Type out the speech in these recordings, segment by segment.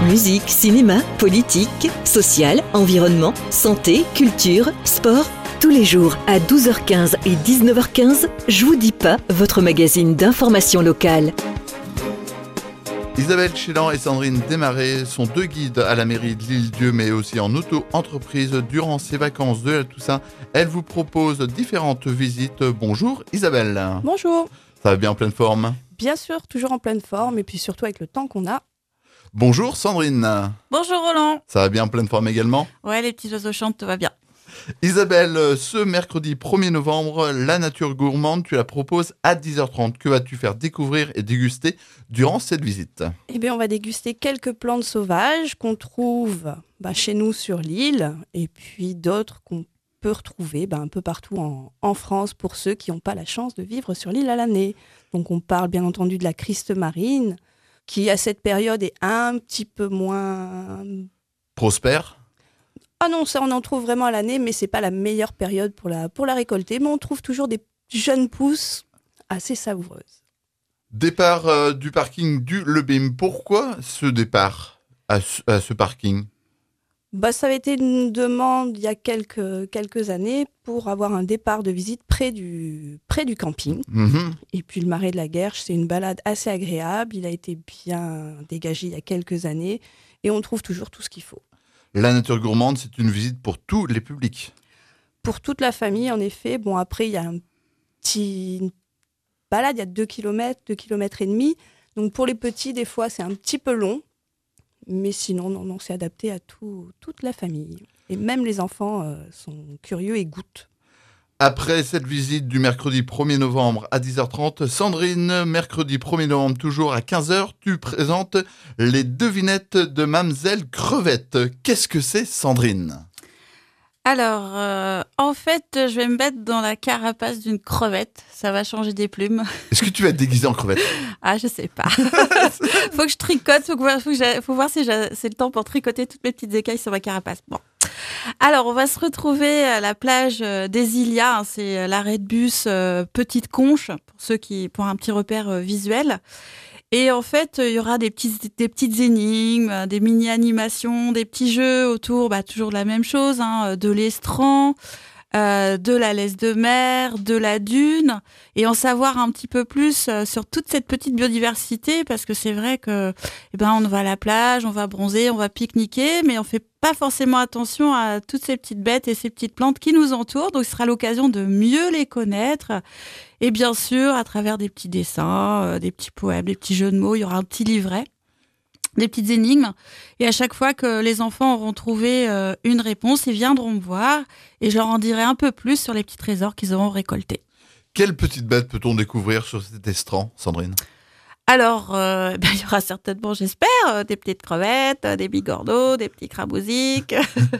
Musique, cinéma, politique, social, environnement, santé, culture, sport. Tous les jours à 12h15 et 19h15, Je vous dis pas, votre magazine d'information locale. Isabelle Chélan et Sandrine Desmarais sont deux guides à la mairie de l'Île-Dieu, mais aussi en auto-entreprise durant ces vacances de la Toussaint. Elles vous proposent différentes visites. Bonjour Isabelle. Bonjour. Ça va bien en pleine forme? Bien sûr, toujours en pleine forme et puis surtout avec le temps qu'on a. Bonjour Sandrine. Bonjour Roland. Ça va bien en pleine forme également? Ouais, les petits oiseaux chantent, tout va bien. Isabelle, ce mercredi 1er novembre, la nature gourmande, tu la proposes à 10h30. Que vas-tu faire découvrir et déguster durant cette visite? Eh bien, on va déguster quelques plantes sauvages qu'on trouve chez nous sur l'île et puis d'autres qu'on peut retrouver un peu partout en France pour ceux qui n'ont pas la chance de vivre sur l'île à l'année. Donc, on parle bien entendu de la criste marine qui, à cette période, est un petit peu moins... Prospère? Ah non, ça on en trouve vraiment à l'année, mais c'est pas la meilleure période pour la récolter. Mais on trouve toujours des jeunes pousses assez savoureuses. Départ du parking du Lebim. Pourquoi ce départ à ce parking? Ça avait été une demande il y a quelques années pour avoir un départ de visite près du camping. Mmh. Et puis le Marais de la Guerche, c'est une balade assez agréable. Il a été bien dégagé il y a quelques années et on trouve toujours tout ce qu'il faut. La nature gourmande, c'est une visite pour tous les publics. Pour toute la famille, en effet. Bon, après, il y a une balade, il y a 2 km, 2 km et demi. Donc, pour les petits, des fois, c'est un petit peu long. Mais sinon, non, c'est adapté à toute la famille. Et même les enfants sont curieux et goûtent. Après cette visite du mercredi 1er novembre à 10h30, Sandrine, mercredi 1er novembre toujours à 15h, tu présentes les devinettes de Mamselle Crevette. Qu'est-ce que c'est, Sandrine? Alors, en fait, je vais me mettre dans la carapace d'une crevette. Ça va changer des plumes. Est-ce que tu vas te déguiser en crevette? Ah, je sais pas. Faut que je tricote, faut voir si c'est le temps pour tricoter toutes mes petites écailles sur ma carapace. Bon. Alors, on va se retrouver à la plage des Ilias, c'est l'arrêt de bus Petite Conche, pour un petit repère visuel. Et en fait, il y aura des petites énigmes, des mini-animations, des petits jeux autour, toujours de la même chose, de l'estran, de la laisse de mer, de la dune, et en savoir un petit peu plus sur toute cette petite biodiversité, parce que c'est vrai que, on va à la plage, on va bronzer, on va pique-niquer, mais on fait pas forcément attention à toutes ces petites bêtes et ces petites plantes qui nous entourent, donc ce sera l'occasion de mieux les connaître. Et bien sûr, à travers des petits dessins, des petits poèmes, des petits jeux de mots, il y aura un petit livret, des petites énigmes. Et à chaque fois que les enfants auront trouvé une réponse, ils viendront me voir et je leur en dirai un peu plus sur les petits trésors qu'ils auront récoltés. Quelle petite bête peut-on découvrir sur cet estran, Sandrine? Alors, il y aura certainement, j'espère, des petites crevettes, des bigorneaux, des petits crabousiques.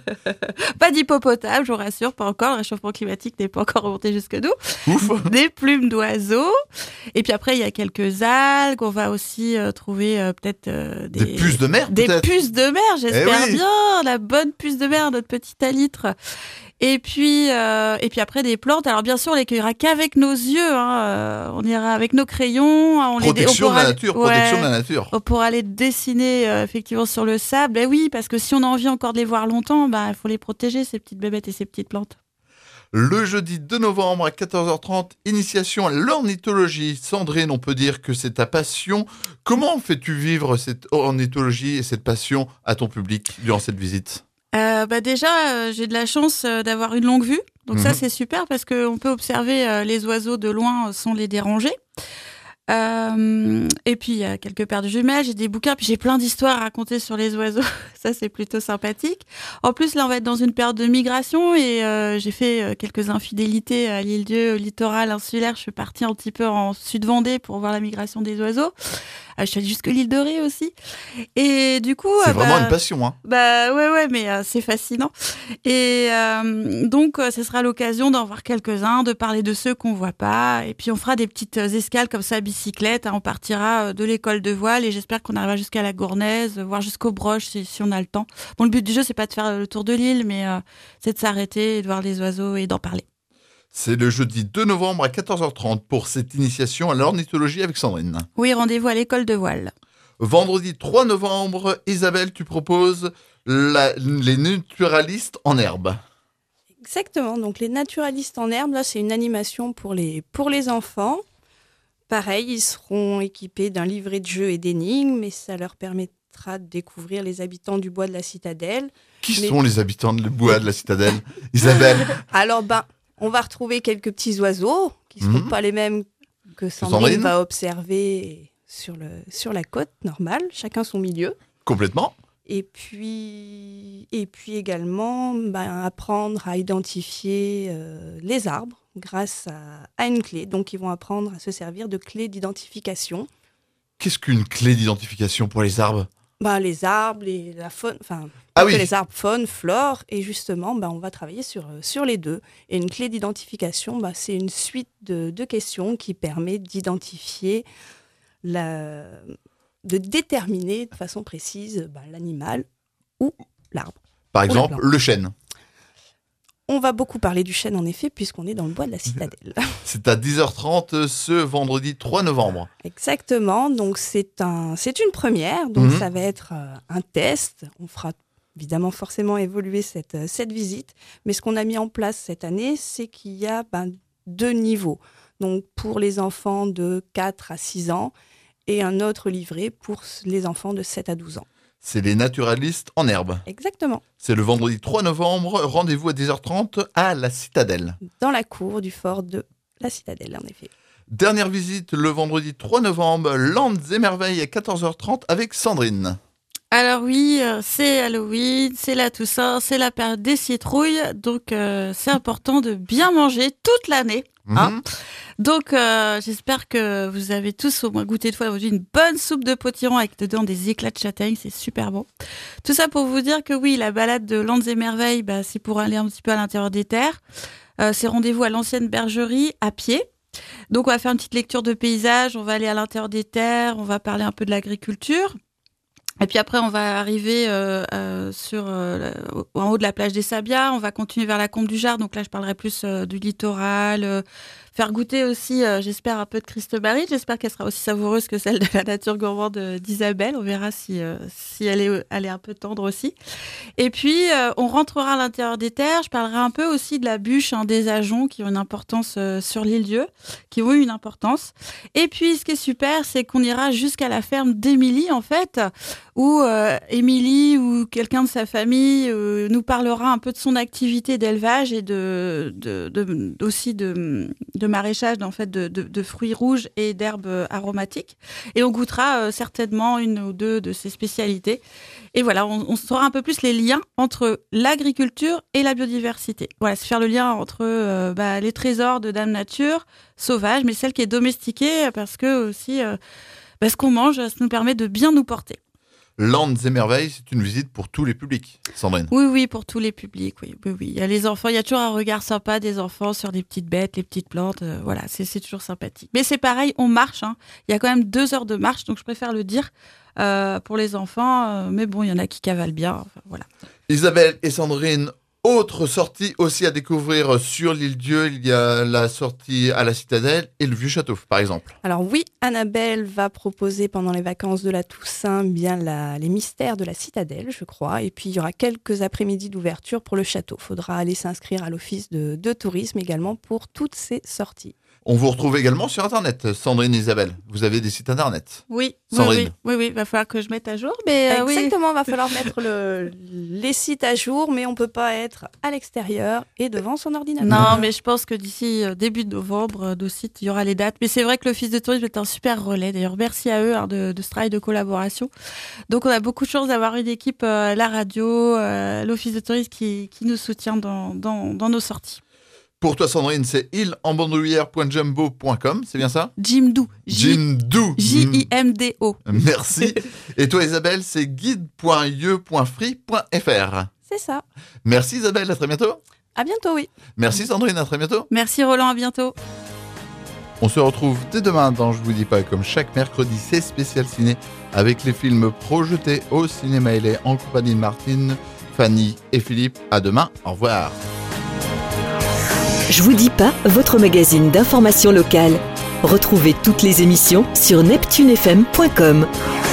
Pas d'hippopotame, je vous rassure, pas encore. Le réchauffement climatique n'est pas encore remonté jusque nous. Ouf. Des plumes d'oiseaux. Et puis après, il y a quelques algues. On va aussi trouver peut-être des puces de mer, des peut-être. Puces de mer, j'espère oui. bien. La bonne puce de mer, notre petit alitre. Et puis après des plantes. Alors bien sûr, on les cueillera qu'avec nos yeux. On ira avec nos crayons. Protection de la nature. On pourra les dessiner effectivement sur le sable. Et oui, parce que si on a envie encore de les voir longtemps, il faut les protéger, ces petites bébêtes et ces petites plantes. Le jeudi 2 novembre à 14h30, initiation à l'ornithologie. Sandrine, on peut dire que c'est ta passion. Comment fais-tu vivre cette ornithologie et cette passion à ton public durant cette visite? Déjà, j'ai de la chance d'avoir une longue vue. Donc ça, c'est super parce qu'on peut observer les oiseaux de loin sans les déranger. Et puis, il y a quelques paires de jumelles, j'ai des bouquins, puis j'ai plein d'histoires à raconter sur les oiseaux. Ça, c'est plutôt sympathique. En plus, là, on va être dans une période de migration et j'ai fait quelques infidélités à l'Île-Dieu, au littoral insulaire. Je suis partie un petit peu en Sud-Vendée pour voir la migration des oiseaux. Je suis allée jusque l'île de Ré aussi. Et du coup... C'est vraiment une passion, hein. Ouais, mais c'est fascinant. Et donc, ce sera l'occasion d'en voir quelques-uns, de parler de ceux qu'on voit pas. Et puis, on fera des petites escales comme ça, bicyclette. On partira de l'école de voile et j'espère qu'on arrivera jusqu'à la Gournaise, voire jusqu'aux Broches si on a le temps. Bon, le but du jeu, c'est pas de faire le tour de l'île, mais c'est de s'arrêter et de voir les oiseaux et d'en parler. C'est le jeudi 2 novembre à 14h30 pour cette initiation à l'ornithologie avec Sandrine. Oui, rendez-vous à l'école de voile. Vendredi 3 novembre, Isabelle, tu proposes les naturalistes en herbe. Exactement, donc les naturalistes en herbe, là c'est une animation pour les enfants. Pareil, ils seront équipés d'un livret de jeux et d'énigmes, et ça leur permettra de découvrir les habitants du bois de la citadelle. Qui sont les habitants du bois de la citadelle, Isabelle? Alors, on va retrouver quelques petits oiseaux qui ne seront pas les mêmes que Sandrine va observer sur la côte normale, chacun son milieu. Complètement. Et puis également apprendre à identifier les arbres grâce à une clé. Donc, ils vont apprendre à se servir de clés d'identification. Qu'est-ce qu'une clé d'identification pour les arbres? Les arbres, la faune, les arbres, faune, flore. Et justement, on va travailler sur les deux. Et une clé d'identification, c'est une suite de questions qui permet d'identifier de déterminer de façon précise l'animal ou l'arbre. Par exemple, le chêne. On va beaucoup parler du chêne, en effet, puisqu'on est dans le bois de la citadelle. C'est à 10h30 ce vendredi 3 novembre. Exactement. Donc, c'est une première. Donc, ça va être un test. On fera évidemment forcément évoluer cette visite. Mais ce qu'on a mis en place cette année, c'est qu'il y a 2 niveaux. Donc, pour les enfants de 4 à 6 ans et un autre livret pour les enfants de 7 à 12 ans. C'est les naturalistes en herbe. Exactement. C'est le vendredi 3 novembre, rendez-vous à 10h30 à la Citadelle. Dans la cour du fort de la Citadelle, en effet. Dernière visite le vendredi 3 novembre, Landes et Merveilles à 14h30 avec Sandrine. Alors oui, c'est Halloween, c'est la Toussaint, c'est la période des citrouilles, donc c'est important de bien manger toute l'année. Hein. Donc j'espère que vous avez tous au moins goûté une fois aujourd'hui une bonne soupe de potiron avec dedans des éclats de châtaigne, c'est super bon. Tout ça pour vous dire que oui, la balade de Landes et Merveilles, c'est pour aller un petit peu à l'intérieur des terres. C'est rendez-vous à l'ancienne bergerie à pied. Donc on va faire une petite lecture de paysage, on va aller à l'intérieur des terres, on va parler un peu de l'agriculture. Et puis après, on va arriver en haut de la plage des Sabias. On va continuer vers la Combe du Jard. Donc là, je parlerai plus du littoral. Faire goûter aussi, j'espère, un peu de Christ-Marie. J'espère qu'elle sera aussi savoureuse que celle de la nature gourmande d'Isabelle. On verra si elle est un peu tendre aussi. Et puis, on rentrera à l'intérieur des terres. Je parlerai un peu aussi de la bûche, des ajoncs qui ont une importance sur l'île-Dieu, qui ont eu une importance. Et puis, ce qui est super, c'est qu'on ira jusqu'à la ferme d'Émilie, en fait, où Émilie ou quelqu'un de sa famille nous parlera un peu de son activité d'élevage et aussi de maraîchage en fait, de fruits rouges et d'herbes aromatiques. Et on goûtera certainement une ou deux de ses spécialités. Et voilà, on saura un peu plus les liens entre l'agriculture et la biodiversité. Voilà, c'est faire le lien entre les trésors de Dame Nature, sauvage, mais celle qui est domestiquée, parce que aussi, ce qu'on mange, ça nous permet de bien nous porter. Landes et Merveilles, c'est une visite pour tous les publics, Sandrine. Oui, pour tous les publics, oui. Il y a les enfants, il y a toujours un regard sympa des enfants sur les petites bêtes, les petites plantes, voilà, c'est toujours sympathique. Mais c'est pareil, on marche, il y a quand même 2 heures de marche, donc je préfère le dire pour les enfants, mais bon, il y en a qui cavalent bien, voilà. Isabelle et Sandrine, autre sortie aussi à découvrir sur l'île-Dieu, il y a la sortie à la Citadelle et le Vieux-Château, par exemple. Alors oui, Annabelle va proposer pendant les vacances de la Toussaint les mystères de la Citadelle, je crois. Et puis il y aura quelques après-midi d'ouverture pour le château. Il faudra aller s'inscrire à l'office de tourisme également pour toutes ces sorties. On vous retrouve également sur Internet, Sandrine et Isabelle. Vous avez des sites Internet. Oui, Sandrine. Oui, va falloir que je mette à jour. Mais exactement, va falloir mettre les sites à jour, mais on peut pas être à l'extérieur et devant son ordinateur. Non, mais je pense que d'ici début de novembre, nos sites, il y aura les dates. Mais c'est vrai que l'office de tourisme est un super relais. D'ailleurs, merci à eux de ce travail de collaboration. Donc, on a beaucoup de chance d'avoir une équipe, la radio, l'office de tourisme qui nous soutient dans nos sorties. Pour toi, Sandrine, c'est île-en-bandoulière.jumbo.com, c'est bien ça? Jimdo. Jimdo. J-I-M-D-O. Merci. Et toi, Isabelle, c'est guide.ie.free.fr. C'est ça. Merci, Isabelle. À très bientôt. À bientôt, oui. Merci, Sandrine. À très bientôt. Merci, Roland. À bientôt. On se retrouve dès demain dans Je vous dis pas, comme chaque mercredi, c'est spécial ciné avec les films projetés au cinéma LA en compagnie de Martine, Fanny et Philippe. À demain. Au revoir. Je vous dis pas, votre magazine d'information locale. Retrouvez toutes les émissions sur neptunefm.com.